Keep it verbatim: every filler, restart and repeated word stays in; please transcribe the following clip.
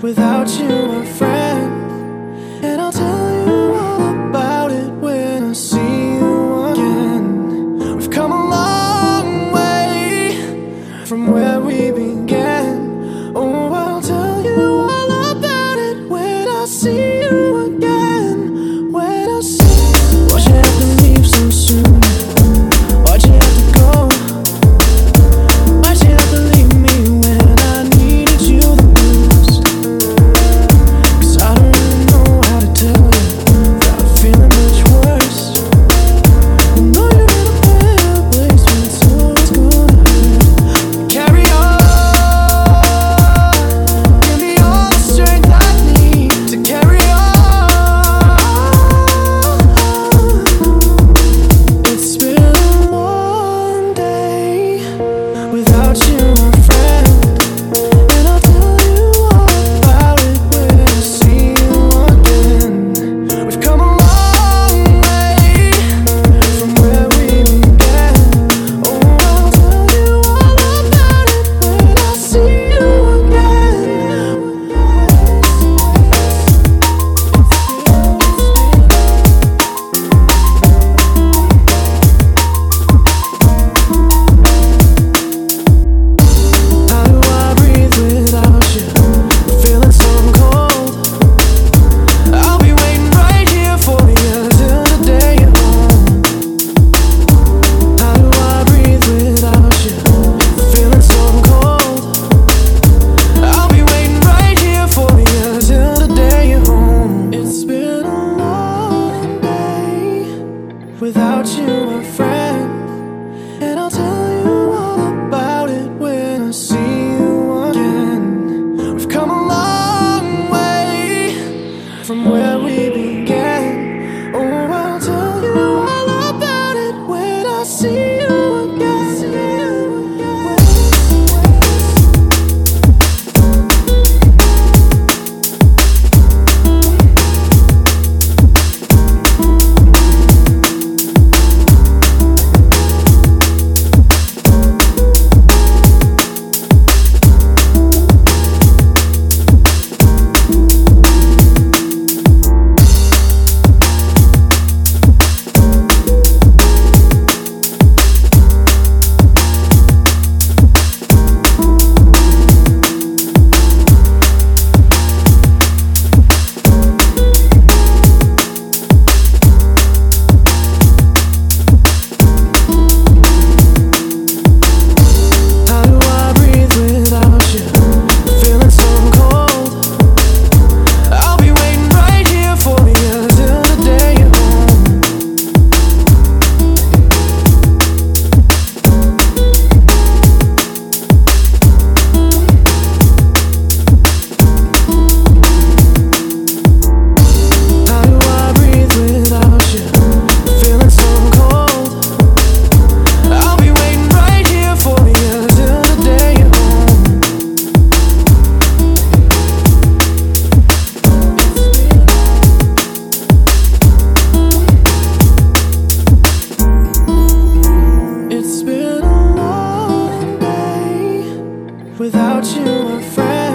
without you, my friend. And I'll tell you all about it when I see you again. We've come a long way from where we began. Oh, I'll tell you all about it when I see you again. When I see you. Why'd you have to leave so soon? Why'd you have to go? Why'd you have to leave me when I needed you the most? 'Cause I don't really know how to tell you without feeling much worse. I know you're in a better place, but it's always gonna hurt. Carry on, give me all the strength I need to carry on. It's been a long day without you, my friend. And I'll tell you all about it when I see you again. We've come a long way from where we began. Oh, I'll tell you all about it when I see you again. How do I breathe without you? Feeling so cold. I'll be waiting right here for you till the day you're home. How do I breathe without you? Feeling so cold. I'll be waiting right here for you till the day you're home. It's been a long day without you, my friend. And I'll tell you all about it when I see you again. We've come a long way from where we began. Oh, I'll tell you all about it when I see you again. How do I breathe without you? Feeling so cold. I'll be waiting right here for you till the day you're home. How do I breathe without you? Feeling so cold. I'll be waiting right here for you till the day you're home. It's been a long day without you, my friend.